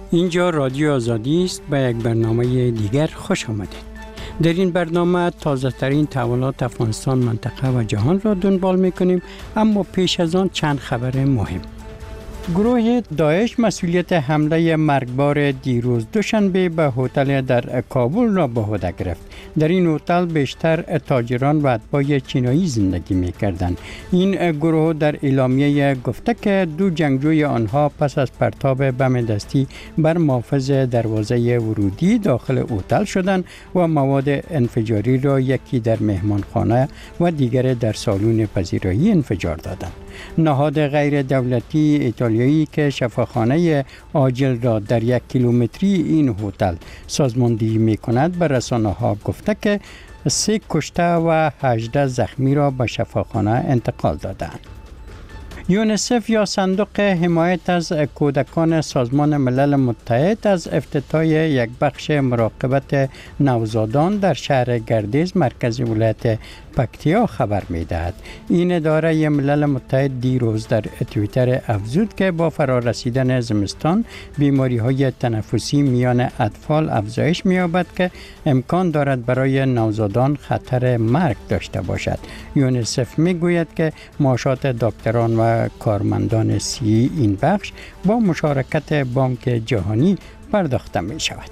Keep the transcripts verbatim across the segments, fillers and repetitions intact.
اینجا رادیو آزادی است. به یک برنامه دیگر خوش آمدید. در این برنامه تازه ترین تحولات افغانستان، منطقه و جهان را دنبال میکنیم، اما پیش از آن چند خبر مهم. گروه داعش مسئولیت حمله مرگبار دیروز دوشنبه به هتل در کابل را به عهده گرفت. در این هتل بیشتر تاجران و اتباع چینایی زندگی می‌کردند. این گروه در اعلامیه گفته که دو جنگجوی آنها پس از پرتاب بم دستی بر محافظ دروازه ورودی داخل هتل شدند و مواد انفجاری را یکی در مهمانخانه و دیگر در سالن پذیرایی انفجار دادند. نهاد غیر دولتی ایتالیایی که شفاخانه عاجل را در یک کیلومتری این هتل سازماندهی می کند به رسانه ها گفته که سه کشته و هجده زخمی را به شفاخانه انتقال دادند. یونیسف یا صندوق حمایت از کودکان سازمان ملل متحد از افتتاح یک بخش مراقبت نوزادان در شهر گردیز مرکز ولایت پکتیا خبر می‌دهد. این اداره ملل متحد دیروز در توییتر افزود که با فرارسیدن زمستان بیماری‌های تنفسی میان اطفال افزایش می‌یابد که امکان دارد برای نوزادان خطر مرگ داشته باشد. یونیسف می‌گوید که معاشات دکتران و کارمندان سی این بخش با مشارکت بانک جهانی پرداخته می شود.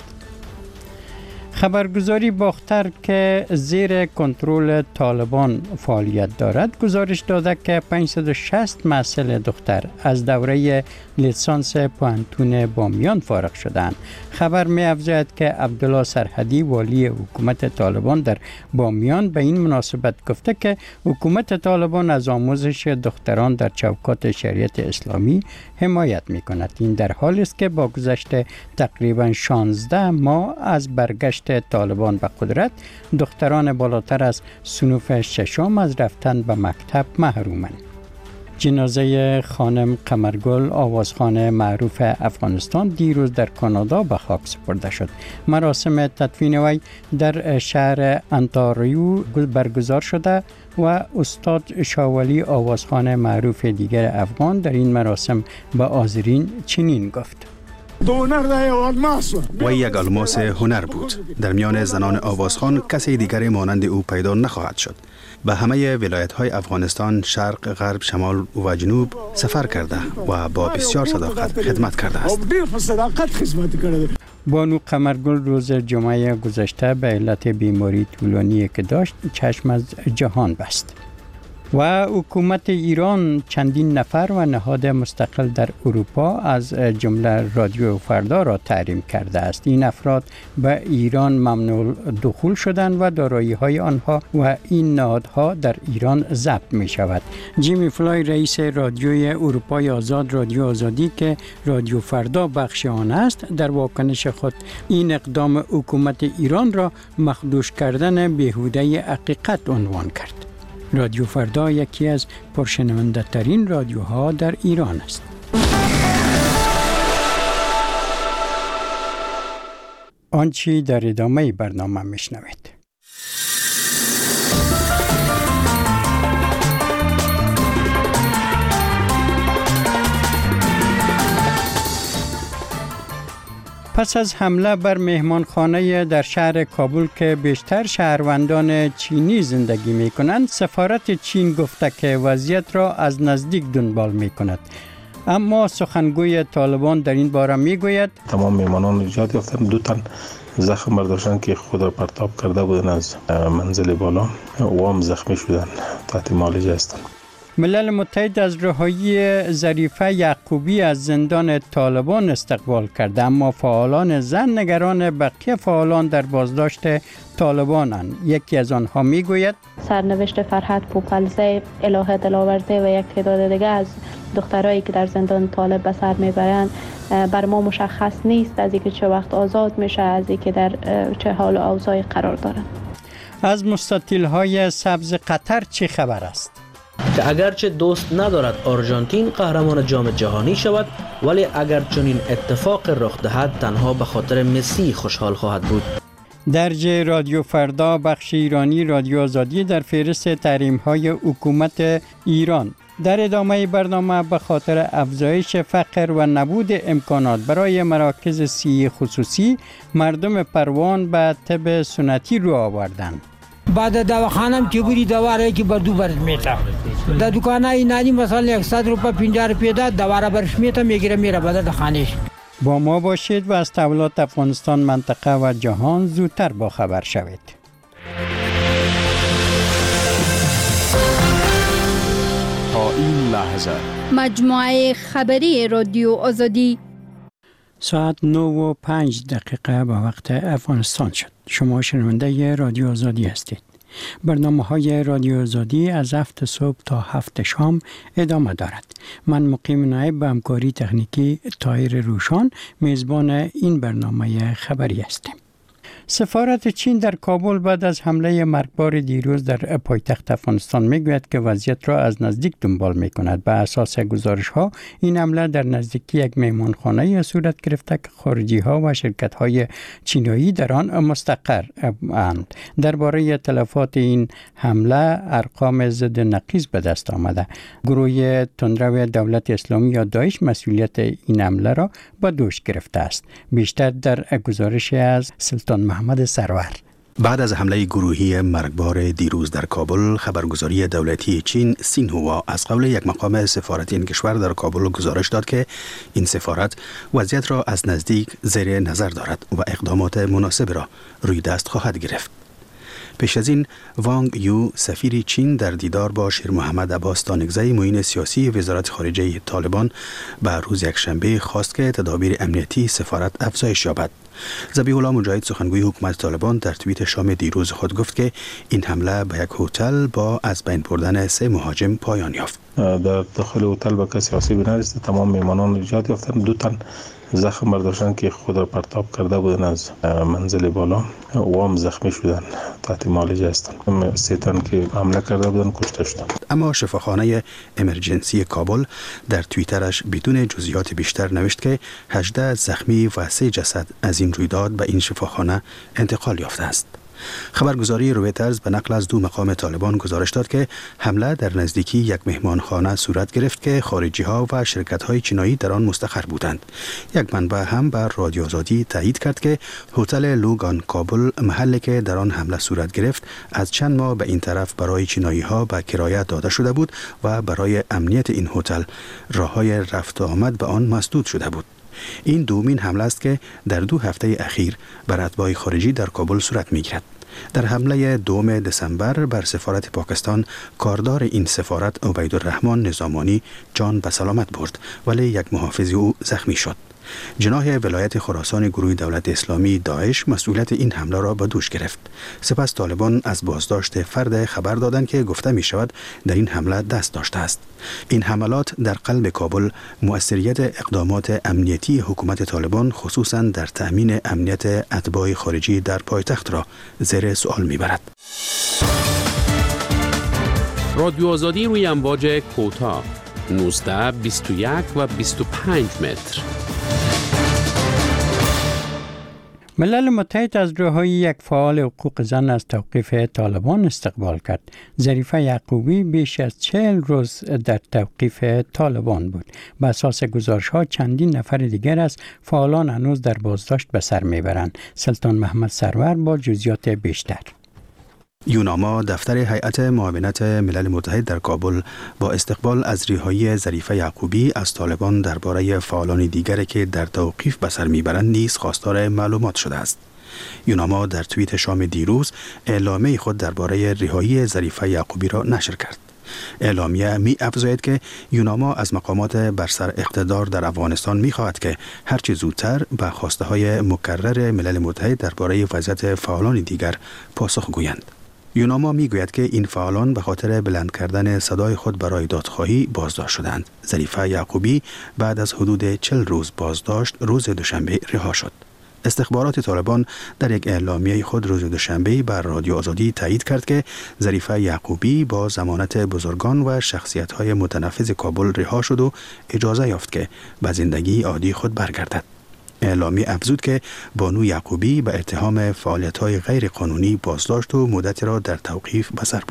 خبرگزاری باختر که زیر کنترل طالبان فعالیت دارد گزارش داده که پانصد و شصت محصل دختر از دوره لیسانس پوهنتون بامیان فارغ شدند. خبر می افزاید که عبدالله سرحدی والی حکومت طالبان در بامیان به این مناسبت گفته که حکومت طالبان از آموزش دختران در چوکات شریعت اسلامی حمایت می کند. این در حالی است که با گذشت تقریبا شانزده ماه از برگشت طالبان به قدرت دختران بالاتر از صنف ششم از رفتن به مکتب محرومند. جنازه خانم قمرگل آوازخوان معروف افغانستان دیروز در کانادا به خاک سپرده شد. مراسم تدفین وی در شهر انتاریو برگزار شده و استاد شاولی آوازخوان معروف دیگر افغان در این مراسم به حاضرین چنین گفت: و یک الماس هنر بود. در میان زنان آوازخوان کسی دیگری مانند او پیدا نخواهد شد. به همه ولایت‌های افغانستان شرق، غرب، شمال و جنوب سفر کرده و با بسیار صداقت خدمت کرده است. بانو قمرگل روز جمعه گذشته به علت بیماری طولانی که داشت چشم از جهان بست. و حکومت ایران چندین نفر و نهاد مستقل در اروپا از جمله رادیو فردا را تحریم کرده است. این افراد به ایران ممنوع دخول شدند و دارایی‌های آنها و این نهادها در ایران ضبط می شود. جیمی فلای رئیس رادیوی اروپای آزاد رادیو آزادی که رادیو فردا بخش آن است در واکنش خود این اقدام حکومت ایران را مخدوش کردن بیهوده حقیقت عنوان کرد. رادیو فردا یکی از پرشنونده ترین رادیوها در ایران است. آنچه در ادامه برنامه میشنوید. پس از حمله بر مهمانخانه در شهر کابل که بیشتر شهروندان چینی زندگی می کنند، سفارت چین گفته که وضعیت را از نزدیک دنبال می کند. اما سخنگوی طالبان در این باره می گوید تمام مهمانان نجات یافتند. دو تن زخم برداشتن که خود را پرتاب کرده بودند از منزل بالا و هم زخمی شدند، تحت معالجه هستند. ملل متحد از رهایی ظریفه یعقوبی از زندان طالبان استقبال کرده، اما فعالان زن نگران بقیه فعالان در بازداشت طالبانند. یکی از آنها میگوید سرنوشت فرحت پوپلزی، الهه دلاورده و یک تعداد دیگه از دخترایی که در زندان طالب به سر میبرند بر ما مشخص نیست از اینکه چه وقت آزاد میشه، از اینکه در چه حال و اوضاعی قرار دارند. از مستطیل‌های سبز قطر چه خبر است؟ که اگرچه دوست ندارد آرژانتین قهرمان جام جهانی شود، ولی اگر چنین اتفاق رخ دهد تنها به خاطر مسی خوشحال خواهد بود. درج رادیو فردا بخش ایرانی رادیو آزادی در فهرست تحریم‌های حکومت ایران در ادامه برنامه به خاطر افزایش فقر و نبود امکانات برای مراکز صحی خصوصی مردم پروان به طب سنتی رو آوردند. بعد دواخانم که بودی دوا را که بردو برد میتا در دکانه نانی مثلا صد روپه پنجاه روپیه داد دوا را برش میتا میگیره میره بدر خانهش. با ما باشید و از تحولات افغانستان، منطقه و جهان زودتر با خبر شوید. تا این لحظه مجموعه خبری رادیو آزادی ساعت نه و پنج دقیقه به وقت افغانستان شد. شما شنونده رادیو آزادی هستید. برنامه های رادیو آزادی از هفت صبح تا هفت شام ادامه دارد. من مقیم نایب به همکاری تکنیکی طاهر روشان میزبان این برنامه خبری هستم. سفارت چین در کابل بعد از حمله مرگبار دیروز در پایتخت افغانستان میگوید که وضعیت را از نزدیک دنبال میکند. به اساس گزارش ها این حمله در نزدیکی یک مهمانخانه صورت گرفته که خارجی ها و شرکت های چینایی در آن مستقر اند. درباره تلفات این حمله ارقام ضد نقیض به دست آمده. گروه تندرو دولت اسلامی یا داعش مسئولیت این حمله را به دوش گرفته است. بیشتر در گزارش از سلطان محمد سرور. بعد از حمله گروهی مرگبار دیروز در کابل، خبرگزاری دولتی چین سینهوا از قول یک مقام سفارت این کشور در کابل گزارش داد که این سفارت وضعیت را از نزدیک زیر نظر دارد و اقدامات مناسب را روی دست خواهد گرفت. پیش از این وانگ یو سفیر چین در دیدار با شیر محمد عباس تانگزی معین سیاسی وزارت خارجه طالبان به روز یکشنبه خواست که تدابیر امنیتی سفارت افزایش یابد. ذبیح الله مجاهد سخنگوی حکومت طالبان در توییت شام دیروز خود گفت که این حمله به یک هتل با از بین بردن سه مهاجم پایان یافت. در داخل هتل به کسی آسیبی نرسید. تمام میهمانان نجات یافتند. دو تن زخم برداشتن که خود را پرتاب کرده بودن از منزل بالا و هم زخمی شدن، تحت معالجه هستند. سه تن که حمله کرده بودن کشته شدند. اما شفاخانه امرجنسی کابل در توییترش بدون جزئیات بیشتر نوشت که هجده زخمی و سه جسد از این رویداد به این شفاخانه انتقال یافته است. خبرگزاری رویترز به نقل از دو مقام طالبان گزارش داد که حمله در نزدیکی یک مهمانخانه صورت گرفت که خارجی ها و شرکت های چینایی در آن مستقر بودند. یک منبع هم بر رادیو آزادی تایید کرد که هتل لوگان کابل، محلی که در آن حمله صورت گرفت، از چند ماه به این طرف برای چینایی ها به کرایه داده شده بود و برای امنیت این هتل راههای رفت و آمد به آن مسدود شده بود. این دومین حمله است که در دو هفته اخیر بر اتباع خارجی در کابل صورت می‌گیرد. در حمله دوم دسامبر بر سفارت پاکستان، کاردار این سفارت عبیدالرحمن نظامانی جان به سلامت برد، ولی یک محافظ او زخمی شد. جناح ولایت خراسان گروه دولت اسلامی داعش مسئولیت این حمله را به دوش گرفت. سپس طالبان از بازداشت فرد خبر دادند که گفته می شود در این حمله دست داشته است. این حملات در قلب کابل مؤثریت اقدامات امنیتی حکومت طالبان خصوصا در تأمین امنیت اتباع خارجی در پایتخت را زیر سوال می برد. رادیو آزادی روی امواج کوتاه نوزده، بیست و یک و بیست و پنج متر. ملل متحد از رهایی یک فعال حقوق زن از توقیف طالبان استقبال کرد. ظریفه یعقوبی بیش از چهل روز در توقیف طالبان بود. به اساس گزارش‌ها چندین نفر دیگر از فعالان هنوز در بازداشت به سر میبرند. سلطان محمد سرور با جزئیات بیشتر. یوناما دفتر هیئت معاونت ملل متحد در کابل با استقبال از رهایی ظریفه یعقوبی از طالبان درباره فعالان دیگری که در توقیف به سر میبرند نیز خواستار معلومات شده است. یوناما در توییت شام دیروز اعلامیه خود درباره رهایی ظریفه یعقوبی را نشر کرد. اعلامیه می افزاید که یوناما از مقامات بر سر اقتدار در افغانستان می خواهد که هرچه زودتر به خواسته های مکرر ملل متحد درباره وضعیت فعالان دیگر پاسخ گویند. یوناما می گوید که این فعالان به خاطر بلند کردن صدای خود برای دادخواهی بازداشت شدند. ظریفه یعقوبی بعد از حدود چهل روز بازداشت روز دوشنبه رها شد. استخبارات طالبان در یک اعلامیه خود روز دوشنبه بر رادیو آزادی تایید کرد که ظریفه یعقوبی با ضمانت بزرگان و شخصیت‌های متنفذ کابل رها شد و اجازه یافت که به زندگی عادی خود برگردد. اعلامیه افزود که بانو یعقوبی به اتهام فعالیت‌های غیر قانونی بازداشت و مدتی را در توقیف به سر برد.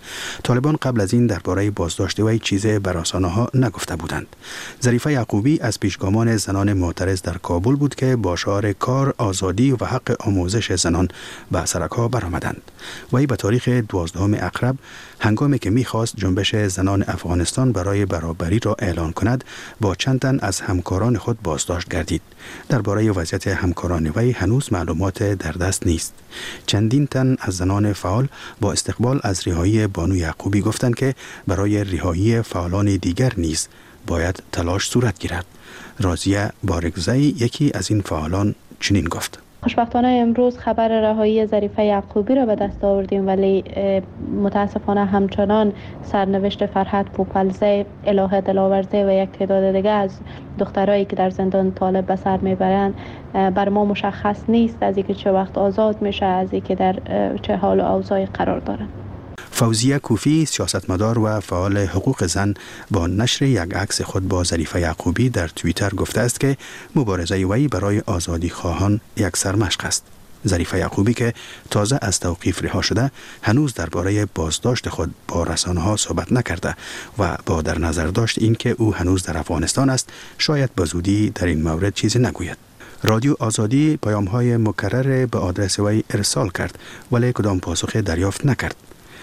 طالبان قبل از این درباره بازداشت وی چیزی بر رسانه‌ها نگفته بودند. ظریفه یعقوبی از پیشگامان زنان معترض در کابل بود که با شعار کار، آزادی و حق آموزش زنان به سرک‌ها برآمدند. وی به تاریخ دوازدهم اقرب هنگامی که می‌خواست جنبش زنان افغانستان برای برابری را اعلان کند، با چند تن از همکاران خود بازداشت گردید. درباره وضعیت همکاران وی هنوز معلومات در دست نیست. چندین تن از زنان فعال با استقبال از رهایی بانو یعقوبی گفتند که برای رهایی فعالان دیگر نیز باید تلاش صورت گیرد. راضیه بارگزی یکی از این فعالان چنین گفت: خوشبختانه امروز خبر رهایی ظریفه یعقوبی را به دست آوردیم، ولی متاسفانه همچنان سرنوشت فرحت پوپلزی، الهه دلاورزی و یک تعداد دیگه از دخترایی که در زندان طالب به سر میبرند بر ما مشخص نیست از اینکه چه وقت آزاد میشه، از اینکه در چه حال و اوضاعی قرار دارند. فوزیه کوفی، سیاستمدار و فعال حقوق زن، با نشر یک عکس خود با ظریفه یعقوبی در توییتر گفته است که مبارزه وی برای آزادی خواهان یک سرمشق است. ظریفه یعقوبی که تازه از توقیف رها شده، هنوز درباره بازداشت خود با رسانه‌ها صحبت نکرده و با در نظر داشت اینکه او هنوز در افغانستان است، شاید به زودی در این مورد چیزی نگوید. رادیو آزادی پیام‌های مکرر به آدرس وی ارسال کرد، ولی کدام پاسخ دریافت نکرد.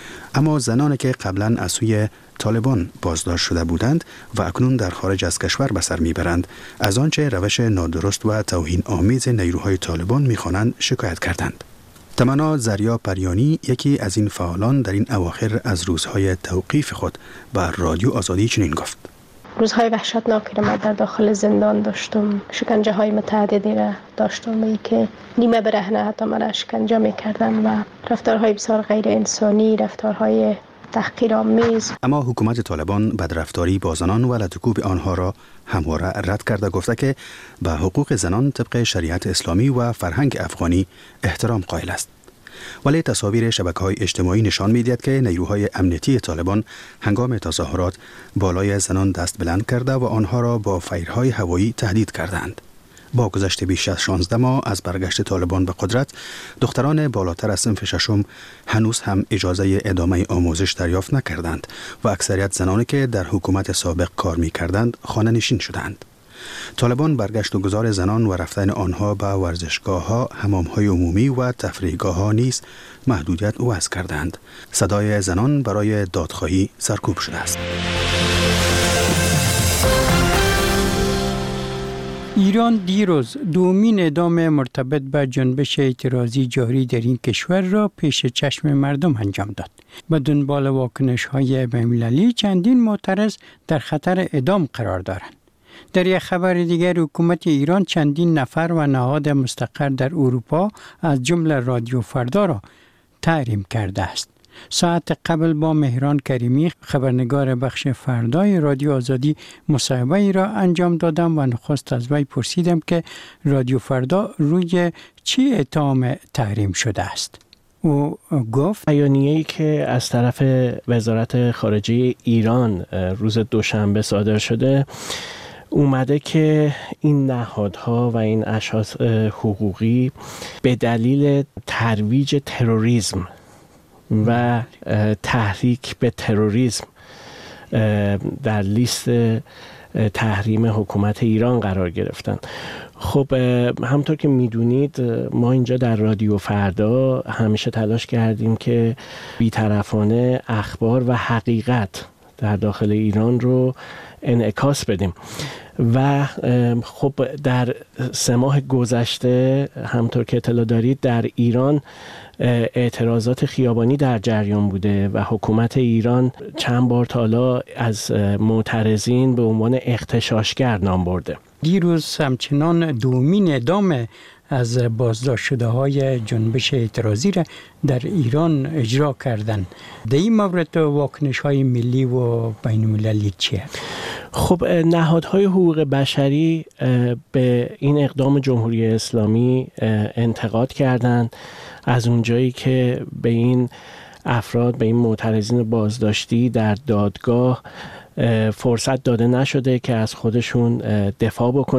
اما زنانی که قبلا از سوی طالبان بازداشت شده بودند و اکنون در خارج از کشور به سر میبرند، از آنچه روش نادرست و توهین آمیز نیروهای طالبان میخوانند شکایت کردند. تمنا زریا پریانی، یکی از این فعالان، در این اواخر از روزهای توقیف خود بر رادیو آزادی چنین گفت: روزهای وحشتناکی را من در داخل زندان داشتم، شکنجه های متعددی را داشتم، ای که نیمه برهنه حتی من شکنجه میکردن و رفتارهای بسیار غیر انسانی، رفتارهای تحقیرآمیز. اما حکومت طالبان بدرفتاری با زنان و لطکوب آنها را همواره رد کرده، گفته که به حقوق زنان طبق شریعت اسلامی و فرهنگ افغانی احترام قائل است. ولی تصاویر شبکه‌های اجتماعی نشان می‌دهد که نیروهای امنیتی طالبان هنگام تظاهرات بالای زنان دست بلند کرده و آنها را با فیرهای هوایی تهدید کردند. با گذشت بیش از شانزده ماه از برگشت طالبان به قدرت، دختران بالاتر از صنف ششم هنوز هم اجازه ادامه آموزش دریافت نکردند و اکثریت زنانی که در حکومت سابق کار می‌کردند خانه‌نشین شدند. طالبان برگشت و گذار زنان و رفتن آنها به ورزشگاه‌ها، حمام‌های عمومی و تفریحگاه‌ها نیز محدودیت وضع کردند. صدای زنان برای دادخواهی سرکوب شده است. ایران دیروز دومین اعدام مرتبط به جنبش اعتراضی جاری در این کشور را پیش چشم مردم انجام داد. به دنبال واکنش‌های بین‌المللی چندین معترض در خطر اعدام قرار دارند. در یک خبر دیگر، حکومت ایران چندین نفر و نهاد مستقر در اروپا از جمله رادیو فردا را تحریم کرده است. ساعت قبل با مهران کریمی، خبرنگار بخش فردای رادیو آزادی، مصاحبه ای را انجام دادم و نخست از وی پرسیدم که رادیو فردا روی چی اتهام تحریم شده است. او گفت: بیانیه‌ای که از طرف وزارت خارجه ایران روز دوشنبه صادر شده اومده که این نهادها و این اشخاص حقوقی به دلیل ترویج تروریسم و تحریک به تروریسم در لیست تحریم حکومت ایران قرار گرفتن. خب همطور که میدونید ما اینجا در رادیو فردا همیشه تلاش کردیم که بی‌طرفانه اخبار و حقیقت در داخل ایران رو انعکاس بدیم و خب در سه ماه گذشته همطور که اطلاع دارید در ایران اعتراضات خیابانی در جریان بوده و حکومت ایران چند بار تا حالا از معترضین به عنوان اغتشاشگر نام برده. دیروز همچنان دومین اعدام از بازداشت شده های جنبش اعتراضی را در ایران اجرا کردند. در این مورد واکنش های ملی و بین المللی چیه؟ خب نهادهای حقوق بشری به این اقدام جمهوری اسلامی انتقاد کردند، از اونجایی که به این افراد، به این معترضین بازداشتی در دادگاه فرصت داده نشده که از خودشون دفاع بکنن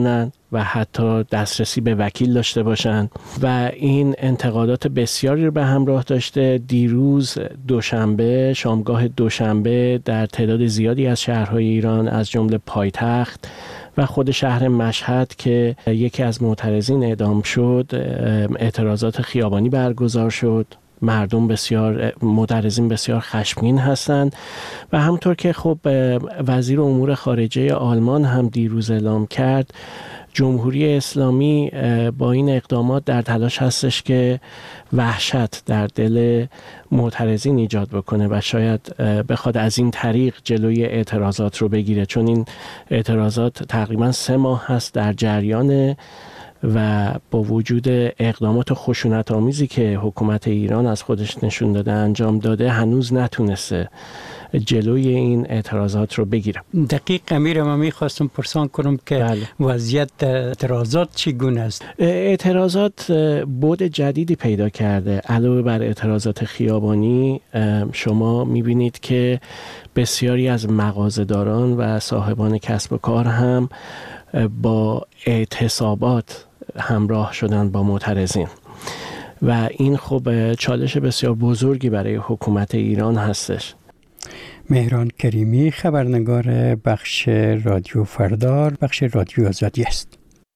و حتی دسترسی به وکیل داشته باشند و این انتقادات بسیاری رو به همراه داشته. دیروز دوشنبه، شامگاه دوشنبه، در تعداد زیادی از شهرهای ایران از جمله پایتخت و خود شهر مشهد که یکی از معترضین اعدام شد، اعتراضات خیابانی برگزار شد. مردم بسیار معترضین بسیار خشمگین هستند و همونطور که خب وزیر امور خارجه آلمان هم دیروز اعلام کرد، جمهوری اسلامی با این اقدامات در تلاش هستش که وحشت در دل معترضین ایجاد بکنه و شاید بخواد از این طریق جلوی اعتراضات رو بگیره، چون این اعتراضات تقریبا سه ماه هست در جریان و با وجود اقدامات خشونت آمیزی که حکومت ایران از خودش نشون داده انجام داده، هنوز نتونسته جلوی این اعتراضات رو بگیرم. دقیق امیر، ما میخواستم پرسان کنم که بله. وضعیت اعتراضات چگونه است؟ اعتراضات بعد جدیدی پیدا کرده. علاوه بر اعتراضات خیابانی، شما میبینید که بسیاری از مغازه‌داران و صاحبان کسب و کار هم با اعتصابات همراه شدن با معترضین و این خب چالش بسیار بزرگی برای حکومت ایران هستش. مهران کریمی، خبرنگار بخش رادیو فردار، بخش رادیو آزادی است.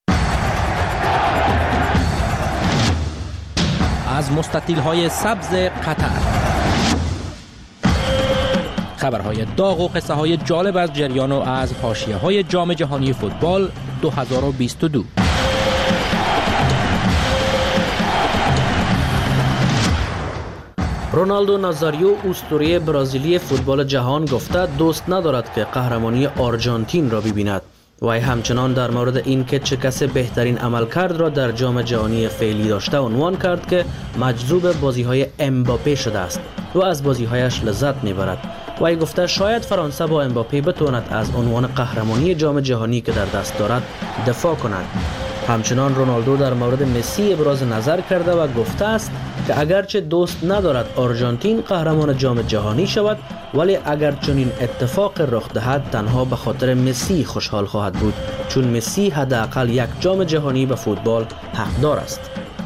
از مستطیل‌های سبز قطر، خبرهای داغ و قصه های جالب از جریان و از حاشیه‌های جام جهانی فوتبال دو هزار و بیست و دو. رونالدو نازاریو، اسطوره برزیلی فوتبال جهان، گفته دوست ندارد که قهرمانی آرژانتین را ببیند. وی همچنان در مورد این که چه کس بهترین عملکرد را در جام جهانی فعلی داشته عنوان کرد که مجذوب بازی‌های امباپه شده است و از بازی‌هایش لذت می‌برد. وی گفته شاید فرانسه با امباپه بتواند از عنوان قهرمانی جام جهانی که در دست دارد دفاع کند. همچنان رونالدو در مورد مسی ابراز نظر کرده و گفته است که اگرچه دوست ندارد آرژانتین قهرمان جام جهانی شود، ولی اگر چنین اتفاق رخ دهد تنها به خاطر مسی خوشحال خواهد بود، چون مسی حداقل یک جام جهانی به فوتبال حقدار است.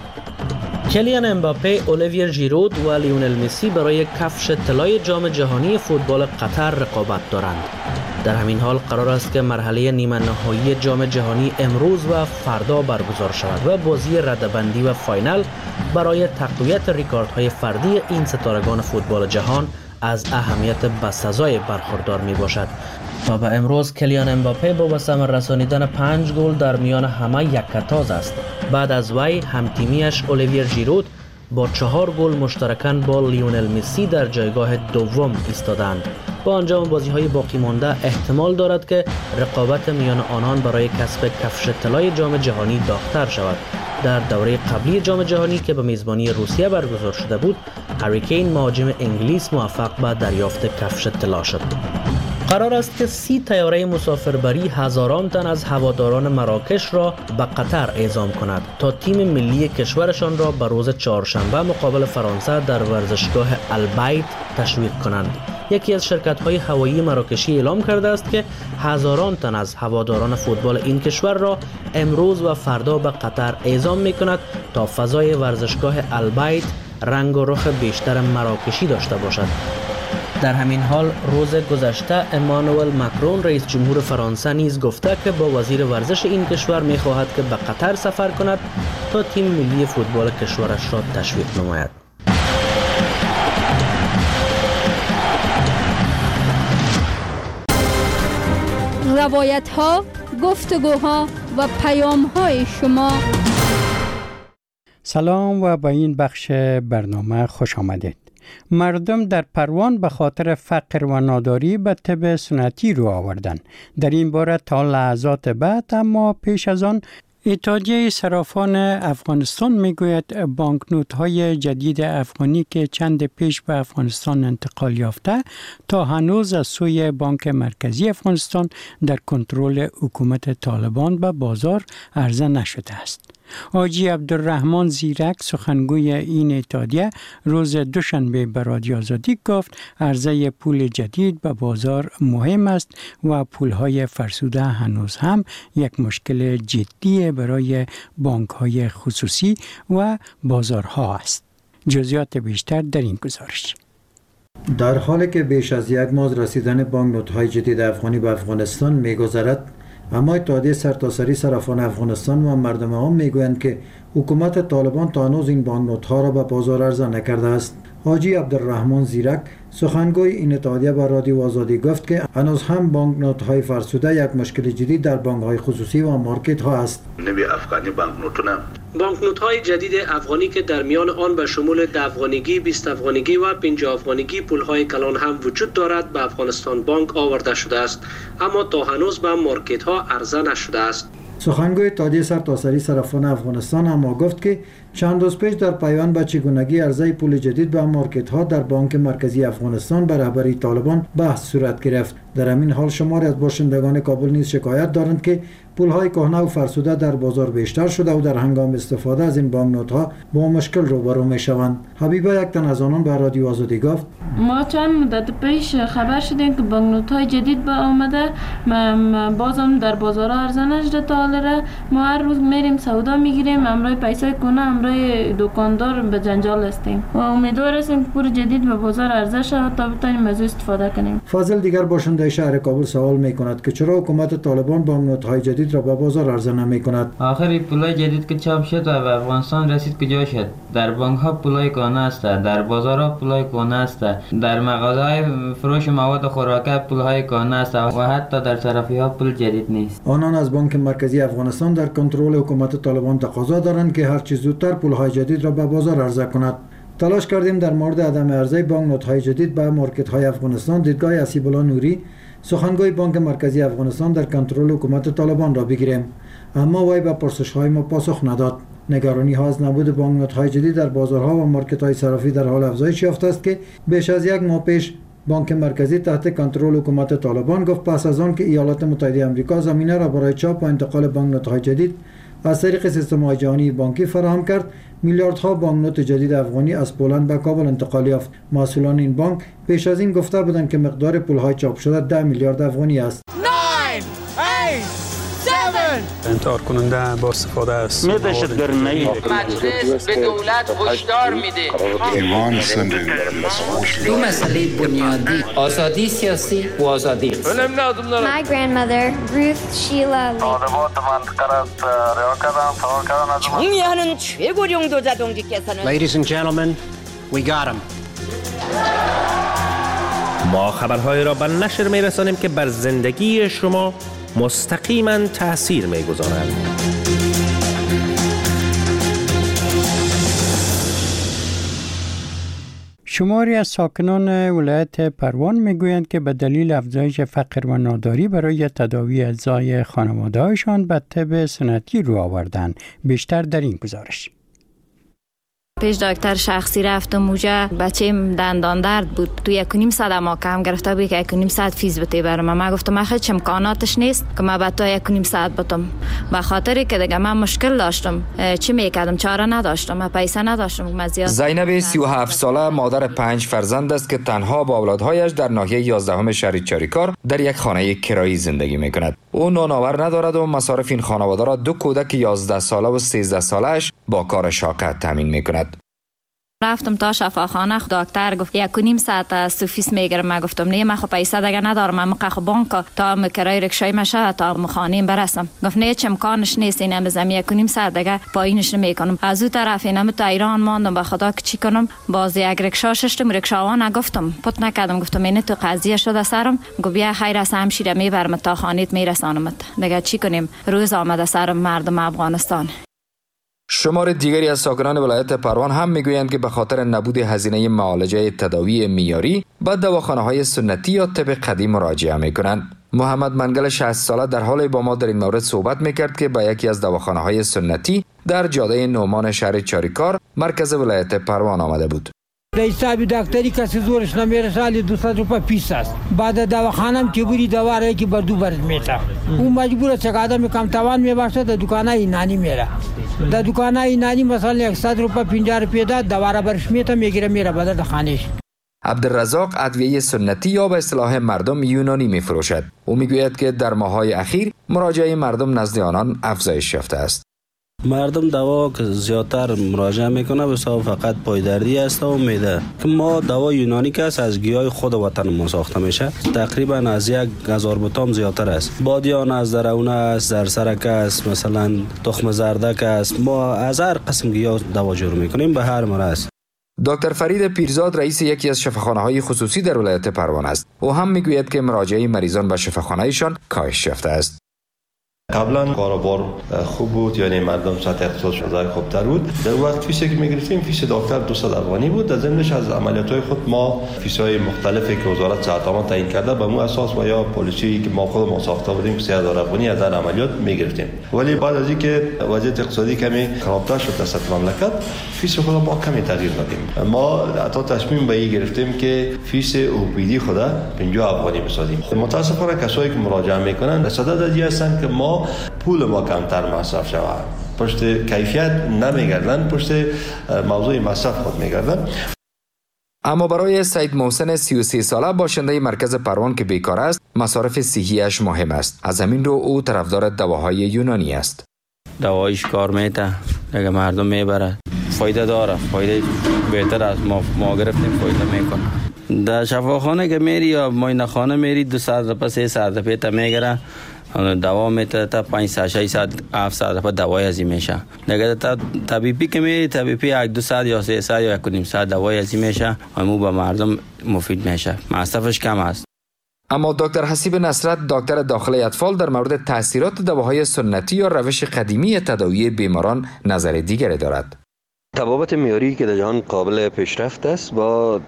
کلیان امباپه، اولیویر ژیرود و لیونل مسی برای کفش طلای جام جهانی فوتبال قطر رقابت دارند. در همین حال قرار است که مرحله نیمه نهایی جام جهانی امروز و فردا برگزار شود و بازی رده‌بندی و فاینال برای تقویت ریکاردهای فردی این ستارگان فوتبال جهان از اهمیت بسزای برخوردار می باشد. تا به امروز کلیان امباپه با به ثمر رسانیدن پنج گل در میان همه یکتاز است. بعد از وی همتیمیش اولیویر ژیرود با چهار گل مشترکاً با لیونل مسی در جایگاه دوم ایستادند. با انجام بازی‌های باقی مانده احتمال دارد که رقابت میان آنان برای کسب کفش طلای جام جهانی داغ‌تر شود. در دوره قبلی جام جهانی که به میزبانی روسیه برگزار شده بود، هری کین مهاجم انگلیس موفق به دریافت کفش طلا شد. قرار است که سی طیاره مسافربری هزاران تن از هواداران مراکش را به قطر اعزام کند تا تیم ملی کشورشان را به روز چهارشنبه مقابل فرانسه در ورزشگاه البیت تشویق کنند. یکی از شرکت‌های هوایی مراکشی اعلام کرده است که هزاران تن از هواداران فوتبال این کشور را امروز و فردا به قطر اعزام می‌کند تا فضای ورزشگاه البیت رنگ و رخ بیشتر مراکشی داشته باشد. در همین حال روز گذشته امانوئل ماکرون رئیس جمهور فرانسه نیز گفته که با وزیر ورزش این کشور می‌خواهد که به قطر سفر کند تا تیم ملی فوتبال کشورش را تشویق نماید. روایت ها، گفتگوها و پیام های شما. سلام و به این بخش برنامه خوش آمدید. مردم در پروان به خاطر فقر و ناداری به طب سنتی رو آوردن. در این باره تا لحظات بعد، اما پیش از آن اتحادیه صرافان افغانستان میگوید بانکنوت های جدید افغانی که چند پیش به افغانستان انتقال یافته تا هنوز از سوی بانک مرکزی افغانستان در کنترل حکومت طالبان به بازار عرضه نشده است. حاجی عبدالرحمن زیرک سخنگوی این اتحادیه روز دوشنبه به رادیو آزادی گفت عرضه پول جدید به بازار مهم است و پولهای فرسوده هنوز هم یک مشکل جدی برای بانک‌های خصوصی و بازارها است. جزئیات بیشتر در این گزارش. در حالی که بیش از یک ماه رسیدن بانکنوت‌های جدید افغانی به افغانستان می‌گذرد، اما اتحادیه سرتاسری صرافان افغانستان و مردم عام میگویند که حکومت طالبان تا هنوز این بانکنوت‌ها را به بازار عرضه نکرده است. حاجی عبدالرحمن زیرک سخنگوی این اتحادیه به رادیو آزادی گفت که هنوز هم بانکنوت‌های فرسوده یک مشکل جدی در بانک‌های خصوصی و مارکت‌ها است. نوی افغانی بانکنوتونه بانکنوت‌های جدید افغانی که در میان آن به شمول ده افغانیگی، بیست افغانیگی و پنجاه افغانیگی پول‌های کلان هم وجود دارد به افغانستان بانک آورده شده است، اما تا هنوز به مارکت‌ها عرضه نشده است. سخنگوی اتحادیه سرتاسری صرافان افغانستان اما گفت که چند روز پیش در پیوند به چگونگی عرضه پول جدید به مارکت ها در بانک مرکزی افغانستان به رهبری طالبان بحث صورت گرفت. در همین حال شماری از باشندگان کابل نیز شکایت دارند که پولهای کهنه و فرسوده در بازار بیشتر شده و در هنگام استفاده از این بانکنوت ها با مشکل روبرو می شوند. حبیبه یک تن از آنان به رادیو آزادی گفت ما چند مدت پیش خبر شدیم که بانکنوت های جدید به آمده، بازم در بازار عرضه نشده تا حالا. ما هر روز میریم سودا میگیریم، امروز پیسه کنه امروز دکاندار به جنجال هستیم و امیدوار هستیم که پول جدید به بازار عرضه شود تا بتونیم از استفاده کنیم. فاضل دیگر باشنده شهر کابل سوال میکند که چرا حکومت طالبان بانکنوت های جدید را به بازار عرضه نمیکند. آخر پولای جدید که چاپ شد و به افغانستان رسید کجا شد؟ در بانک ها پولای کهنه است، در بازارها پولای کهنه است، در مغازه‌های فروش مواد خوراکی پولهای کهنه است و حتی در صرافی ها پول جدید نیست. آنان از بانک مرکزی افغانستان در کنترل حکومت طالبان تقاضا دارند که هر چه زودتر پولهای جدید را به بازار عرضه کند. تلاش کردیم در مورد عدم عرضه بانکنوت‌های جدید به مارکت‌های افغانستان دیدگاه اسیب‌الله نوری سخنگوی بانک مرکزی افغانستان در کنترل حکومت طالبان را بگیریم، اما وی به پرسش‌های ما پاسخ نداد. نگرانی ها از نبود بانکنوت‌های جدید در بازارها و مارکت‌های صرافی در حال افزایش یافته است که بیش از یک ماه پیش بانک مرکزی تحت کنترل حکومت طالبان گفت پس از آن که ایالات متحده آمریکا زمینه را برای چاپ و انتقال بانکنوت‌های جدید از طریق سیستم‌های جهانی بانکی فراهم کرد، میلیاردها بانکنوت جدید افغانی از پولند به کابل انتقال یافت. مسئولان این بانک پیش از این گفته بودند که مقدار پول‌های چاپ شده ده میلیارد افغانی است. انتحار کننده با استفاده از مجلس به دولت هشدار میده دو مسئله بنیادی آزادی سیاسی و آزادی اقتصادی. My grandmother Ruth Sheila 총리하는 최고령 도자동지께서는 Ladies and gentlemen, we got him. ما خبرهای را به نشر میرسانیم که بر زندگی شما مستقیما تأثیر میگذارند. شماری از ساکنان ولایت پروان میگویند که به دلیل افزایش فقر و ناداری برای تداوی اعضای خانواده‌هایشان به طب سنتی رو آوردند. بیشتر در این گزارش. پیش دکتر شخصی رفتم موجه بچه‌م دندان درد بود، تو یک و نیم ساعت ما کم گرفته بود که یک و نیم ساعت فیز بده برام. ما گفتم من هیچ امکاناتش نیست که من به تو یک و نیم ساعت بدم، به خاطری که دیگه من مشکل داشتم، چی میکردم؟ چاره نداشتم، من پیسه نداشتم. مزیاد زینب سی و هفت ساله مادر پنج فرزند است که تنها با اولادهایش در ناحیه یازدهم شهر چاریکار در یک خانه کرایی زندگی میکند. او نانآور ندارد و مصارف این خانواده را دو کودک یازده ساله و سیزده ساله‌اش با کار شاکه تامین میکند. رفتم تا شفاخانه، دکتر گفت یک و نیم ساعت از فیس میگیرم. من گفتم نه، من خب پیسه دیگه ندارم، من خب بانک تا کرای رکشای مشه تا مخانیم برسم. گفت نه چه امکانش نیست، اینم بزنم یک و نیم ساعت دیگه پایینش نمیکنم. از اون طرف اینم تا ایران ماندم، به خدا که چی کنم. باز یک رکشا ششتم، رکشاوان گفتم پت نکردم، گفتم این تو قضیه شده سرم. گفت بیا خیر است همشیره میبرم تا خانیت میرسانم. دیگه چی کنیم؟ روز آمده سرم مردم افغانستان. شمار دیگری از ساکنان ولایت پروان هم میگویند که به خاطر نبود هزینه معالجه تداوی معیاری به دواخانه‌های سنتی یا طب قدیم مراجعه میکنند. محمد منگل شصت ساله در حال با ما در این مورد صحبت میکرد که به یکی از دواخانه‌های سنتی در جاده نومان شهر چاریکار مرکز ولایت پروان آمده بود. در حساب دکتری کسی زورش نمیره سالی دویست روپیه فیس است. بعد دواخانم که بری دوا را که بردو برد میشه. اون مجبور است که آدم کم توان میباشه در دکانای نانی میره. در دکانای نانی مثلا صد روپیه پنجاه روپیه داد دوا را برش میته میگیره میره بعد خانهش. عبدالرزاق ادویه سنتی یا به اصطلاح مردم یونانی میفروشد. او میگوید که در ماه‌های اخیر مراجعه مردم نزد آنان افزایش یافته است. مردم دوا که زیادتر مراجعه میکنه به سبب فقط پایدردی است و معده که ما دوا یونانی که است از گیاه خود وطن ما ساخته میشه تقریبا از یک هزار بوتام زیادتر است. بادیان است، درونه است، زرسرک است، مثلا تخم زردک است. ما از هر قسم گیاه دوا جور میکنیم به هر مرض. دکتر فرید پیرزاد رئیس یکی از شفاخانه‌های خصوصی در ولایت پروان است. او هم میگوید که مراجعه مریضان به شفاخانه‌شان کاهش یافته است. قبلا کاروبار خوب بود، یعنی مردم سطح اقتصادشون خوبتر بود. در وقت فیسی که میگرفتیم فیس دکتر دویست افغانی بود. در ضمنش از عملیات‌های خود ما فیس‌های مختلفی که وزارت صحت آمد تعیین کرده به مو اساس و یا پالیسی که ما خود ما ساخته بودیم که سه هزار افغانی از هر عملیات میگرفتیم. ولی بعد از اینکه وضعیت اقتصادی کمی خرابتر شد در سطح مملکت فیس خود ما کمی تغییر دادیم. ما حتی تصمیم به این گرفتیم که فیس اوپیدی خود پنجاه افغانی بسازیم. متاسفانه کسایی که مراجعه میکنن صدد از هستند که ما پول ما کمتر مصرف شود. پشت کیفیت نمیگردن، پشت موضوع مصرف خود میگردن. اما برای سید محسن سی و سه ساله باشنده مرکز پروان که بیکار است، مصارف صحیش مهم است. از همین رو او طرفدار دواهای یونانی است. دوایش کار میته، اگه مردم میبره فایده داره، فایده بهتر از ما ما گرفتیم فایده میکنه. در شفاخانه که میری یا معاینه خانه میری دو ساعت رپا سه ساعت رپا تا میگیره دوا میته تا پنج ساعت شش ساعت هفت ساعت رپا دوای ازی میشه. دیگه تا طبیبی که میری طبیبی یک دو ساعت یا سه ساعت یا یک و نیم ساعت دوای ازی میشه، همو به مردم مفید میشه، مصرفش کم است. اما دکتر حسیب نصرت دکتر داخلی اطفال در مورد تاثیرات دواهای سنتی یا روش قدیمی تداوی بیماران نظر دیگری دارد. طبابت معیاری که در جهان قابل پیشرفت است با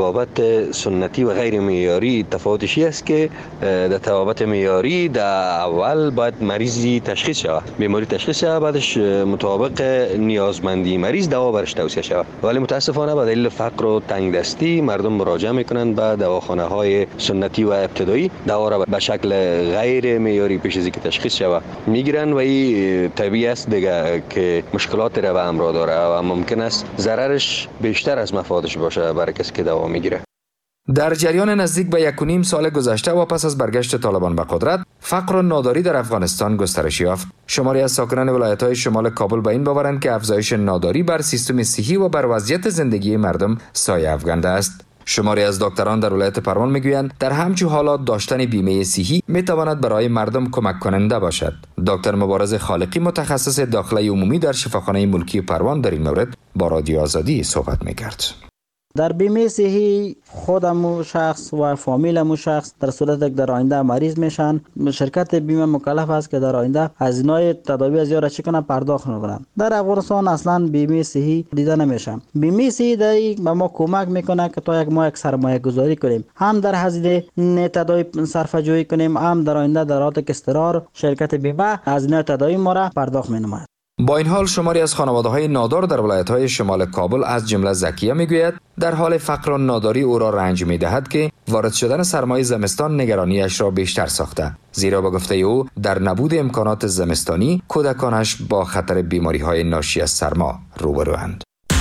طبابت سنتی و غیر معیاری تفاوتش است که در طبابت معیاری در اول باید مریضی تشخیص شود، بیماری تشخیص شود، بعدش مطابق نیازمندی مریض دوا برش توصیه شود. ولی متاسفانه به دلیل فقر و تنگ دستی مردم مراجعه میکنند به دواخانه های سنتی و ابتدایی، دوا را به شکل غیر معیاری پیش از اینکه تشخیص شود میگیرن و این طبیعی است دیگه که مشکلات رو به همراه داره و ممکن است ضررش بیشتر از مفادش باشه برای کسی که دوا میگیره. در جریان نزدیک به یک و نیم سال گذشته و پس از برگشت طالبان به قدرت، فقر و ناداری در افغانستان گسترش یافت. شماری از ساکنان ولایت‌های شمال کابل به این باورند که افزایش ناداری بر سیستم صحی و بر وضعیت زندگی مردم سایه افکنده است. شماری از دکتران در ولایت پروان میگویند در همچین حالات داشتن بیمه صحی میتواند برای مردم کمک کننده باشد. دکتر مبارز خالقی متخصص داخلی عمومی در شفاخانه ملکی پروان در این مورد با رادیو آزادی صحبت میکرد. در بیمه صحی خودمو شخص و فامیلمو شخص در صورت که در آینده مریض میشن، شرکت بیمه مکلف است که در آینده هزینه‌های تداوی از یارا چی کنه پرداخت کنه. در افغانستان اصلا بیمه صحی دیده نمیشه. بیمه صحی دایی به ما کمک میکنه که تا یک ماه یک سرمایه گذاری کنیم، هم در هزینه تداوی صرفه جویی کنیم، هم در آینده در حالت که استقرار شرکت بیمه هزینه تداوی ما را پرداخت مینماید. با این حال شماری از خانواده‌های نادار در ولایت‌های شمال کابل از جمله زکیه میگوید در حال فقر و ناداری او را رنج می‌دهد که وارد شدن سرمای زمستان نگرانیش را بیشتر ساخته، زیرا به گفته او در نبود امکانات زمستانی کودکانش با خطر بیماری‌های ناشی از سرما روبروند.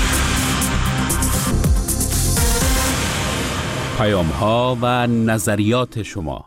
پیام‌ها و نظریات شما.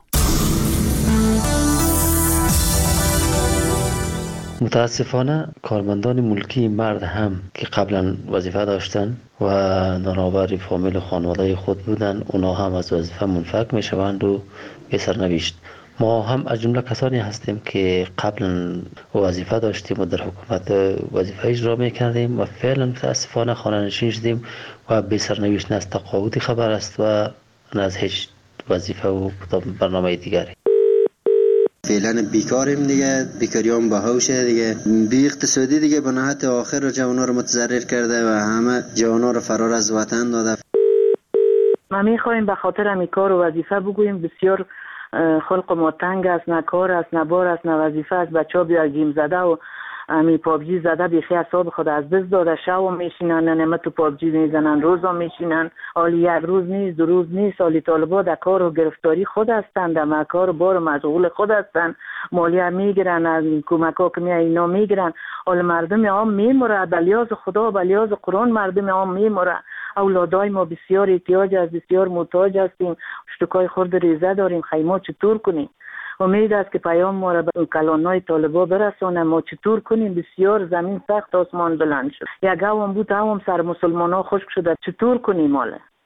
متاسفانه کارمندان ملکی مرد هم که قبلا وظیفه داشتن و نانآور فامیل و خانواده خود بودن، اونا هم از وظیفه منفک می شوند و به سرنوشت. ما هم از جمله کسانی هستیم که قبلا وظیفه داشتیم و در حکومت وظیفه اجرا می کردیم و فعلا متاسفانه خانه نشین شدیم و به سرنوشت نه از تقاعدی خبر است و نه از هیچ وظیفه و برنامه دیگری. فعلا بیکاریم دیگه، بیکاریام بهاوشه دیگه، بی اقتصادی دیگه به نهایت آخر رو جوانا رو متضرر کرده و همه جوانا رو فرار از وطن داده. ما میخوایم به خاطر همی کار و وظیفه بگوییم بسیار خلق ما تنگ است، نه کار است، نه بار است، نه وظیفه است، بچه ها بیا گیم زده و امی پابجی زده بیخی حساب خود از دست داده، شو میشینن نمه تو پابجی میزنن، روزا میشینن، حالی یک روز نیست دو روز نیست، حالی طالبا در کار و گرفتاری خود هستند، در کار بار مشغول خود هستند، مالیه میگیرن، از کمک ها که می اینا میگیرن، حال مردم عام میموره، بلیاز خدا بلیاز قرآن مردم عام میموره. اولادای ما بسیار احتیاج است، بسیار محتاج هستیم، اشتکای خورد ریزه داریم، خیمه چطور کنیم؟ امید است که پیام ما را به کلانای طالبا برسانه، ما چطور کنیم؟ بسیار زمین سخت آسمان بلند شد، یک هم بود هم سر مسلمان ها خشک شده، چطور کنیم حالا؟